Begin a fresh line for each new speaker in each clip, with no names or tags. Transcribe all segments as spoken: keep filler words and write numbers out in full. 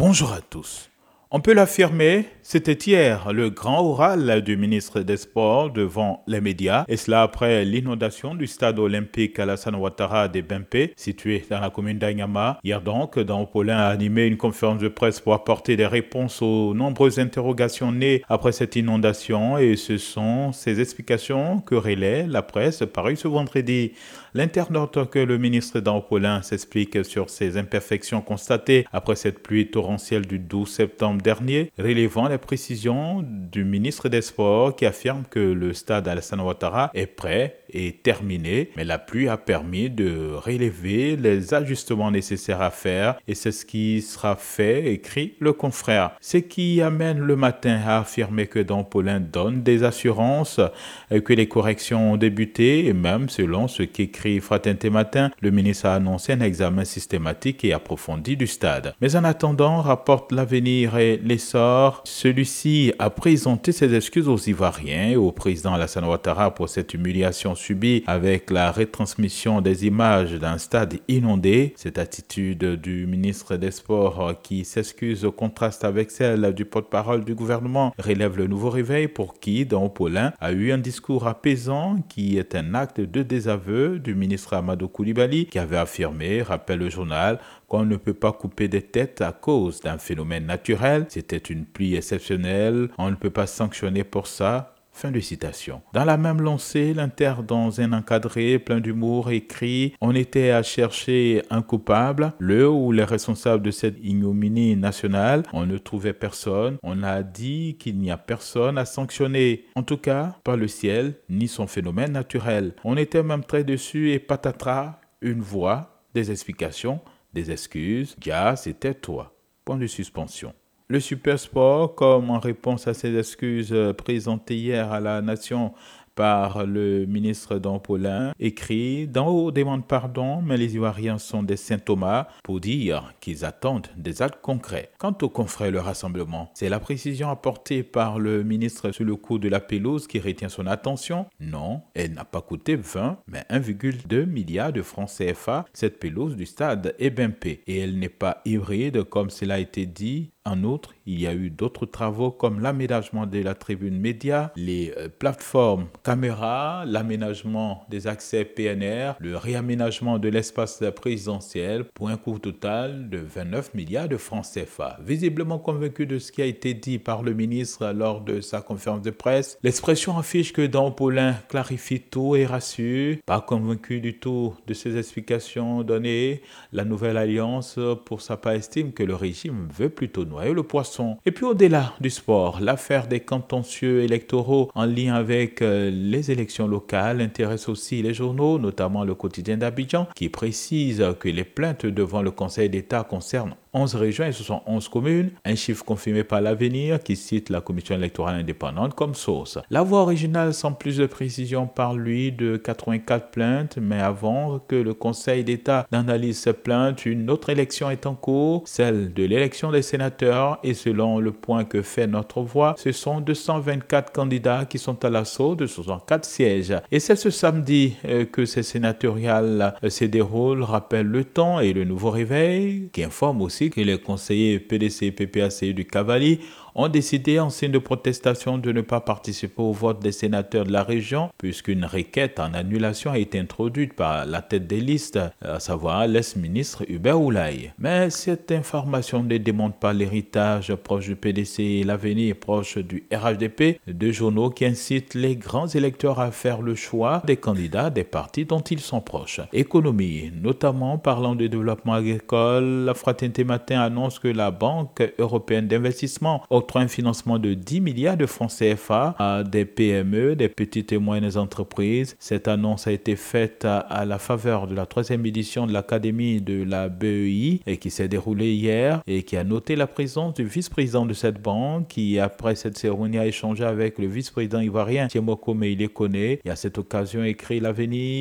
Bonjour à tous. On peut l'affirmer, c'était hier le grand oral du ministre des Sports devant les médias, et cela après l'inondation du stade olympique Alassane Ouattara de Bempé, situé dans la commune d'Agnama. Hier donc, Dampolin a animé une conférence de presse pour apporter des réponses aux nombreuses interrogations nées après cette inondation, et ce sont ces explications que relaie la presse parue ce vendredi. L'internaute que le ministre Dampolin s'explique sur ces imperfections constatées après cette pluie torrentielle du douze septembre dernier, relevant les précisions du ministre des Sports qui affirme que le stade Alassane Ouattara est prêt et terminé, mais la pluie a permis de relever les ajustements nécessaires à faire, et c'est ce qui sera fait, écrit le confrère. Ce qui amène le matin à affirmer que Dampolin donne des assurances, que les corrections ont débuté, et même selon ce qu'écrit Fraternité Matin, le ministre a annoncé un examen systématique et approfondi du stade. Mais en attendant, rapporte l'Avenir et l'Essor, celui-ci a présenté ses excuses aux Ivoiriens et au président Alassane Ouattara pour cette humiliation subie avec la retransmission des images d'un stade inondé. Cette attitude du ministre des Sports qui s'excuse contraste avec celle du porte-parole du gouvernement relève le nouveau réveil pour qui Dampolin a eu un discours apaisant qui est un acte de désaveu du ministre Amadou Koulibaly qui avait affirmé, rappelle le journal, qu'on ne peut pas couper des têtes à cause d'un phénomène naturel. C'était une pluie exceptionnelle, on ne peut pas sanctionner pour ça. Fin de citation. Dans la même lancée, l'Inter, dans un encadré plein d'humour, écrit « On était à chercher un coupable, le ou les responsables de cette ignominie nationale. On ne trouvait personne. On a dit qu'il n'y a personne à sanctionner. En tout cas, pas le ciel, ni son phénomène naturel. On était même très dessus et patatras, une voix, des explications, des excuses. Ya, c'était toi. » Point de suspension. Le Supersport, comme en réponse à ces excuses présentées hier à la Nation par le ministre Dampolin, écrit « D'en haut demande pardon, mais les Ivoiriens sont des saint Thomas pour dire qu'ils attendent des actes concrets. » Quant au confrère Le Rassemblement, c'est la précision apportée par le ministre sur le coût de la pelouse qui retient son attention. Non, elle n'a pas coûté vingt, mais un virgule deux milliard de francs C F A, cette pelouse du stade est Bempé. Et elle n'est pas hybride comme cela a été dit. En outre, il y a eu d'autres travaux comme l'aménagement de la tribune média, les euh, plateformes caméras, l'aménagement des accès P N R, le réaménagement de l'espace présidentiel pour un coût total de vingt-neuf milliards de francs C F A. Visiblement convaincu de ce qui a été dit par le ministre lors de sa conférence de presse, l'expression affiche que Dampolin clarifie tout et rassure. Pas convaincu du tout de ces explications données, la nouvelle alliance pour sa part estime que le régime veut plutôt noyer le poisson. Et puis au-delà du sport, l'affaire des contentieux électoraux en lien avec euh, les élections locales intéresse aussi les journaux, notamment le quotidien d'Abidjan, qui précise que les plaintes devant le Conseil d'État concernent onze régions et ce sont onze communes, un chiffre confirmé par l'Avenir qui cite la commission électorale indépendante comme source. La voix originale sans plus de précision parle lui de quatre-vingt-quatre plaintes, mais avant que le Conseil d'État n'analyse ces plaintes, une autre élection est en cours, celle de l'élection des sénateurs, et selon le point que fait notre voix, ce sont deux cent vingt-quatre candidats qui sont à l'assaut de soixante-quatre sièges. Et c'est ce samedi euh, que ces sénatoriales euh, se déroulent, rappelle Le Temps et le Nouveau Réveil, qui informe aussi que les conseillers P D C et P P A C du Cavali ont décidé en signe de protestation de ne pas participer au vote des sénateurs de la région puisqu'une requête en annulation a été introduite par la tête des listes, à savoir l'ex-ministre Hubert Oulaye. Mais cette information ne démontre pas l'héritage proche du P D C et l'avenir proche du R H D P, deux journaux qui incitent les grands électeurs à faire le choix des candidats des partis dont ils sont proches. Économie, notamment parlant de développement agricole, la Fraternité Matin annonce que la Banque européenne d'investissement octroie un financement de dix milliards de francs C F A à des P M E, des petites et moyennes entreprises. Cette annonce a été faite à, à la faveur de la troisième édition de l'Académie de la B E I et qui s'est déroulée hier et qui a noté la présence du vice-président de cette banque qui, après cette cérémonie, a échangé avec le vice-président ivoirien Thiemoko Meïle Koné et à cette occasion écrit l'Avenir.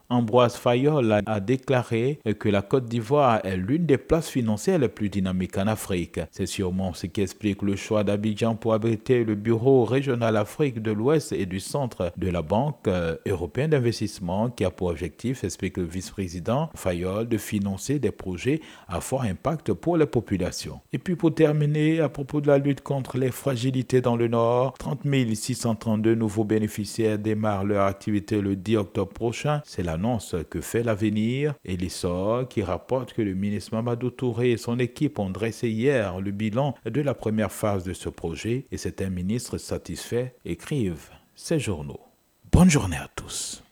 Ambroise Fayol a déclaré que la Côte d'Ivoire est l'une des places financières les plus dynamiques en Afrique. C'est sûrement ce qui explique le choix d'Abidjan pour abriter le bureau régional Afrique de l'Ouest et du Centre de la Banque européenne d'investissement qui a pour objectif, explique le vice-président Fayol, de financer des projets à fort impact pour les populations. Et puis pour terminer, à propos de la lutte contre les fragilités dans le Nord, trente mille six cent trente-deux nouveaux bénéficiaires démarrent leur activité le dix octobre prochain. C'est l'annonce que fait l'Avenir et l'Essor qui rapporte que le ministre Mamadou Touré et son équipe ont dressé hier le bilan de la première phase de ce projet et c'est un ministre satisfait, écrivent ces journaux. Bonne journée à tous.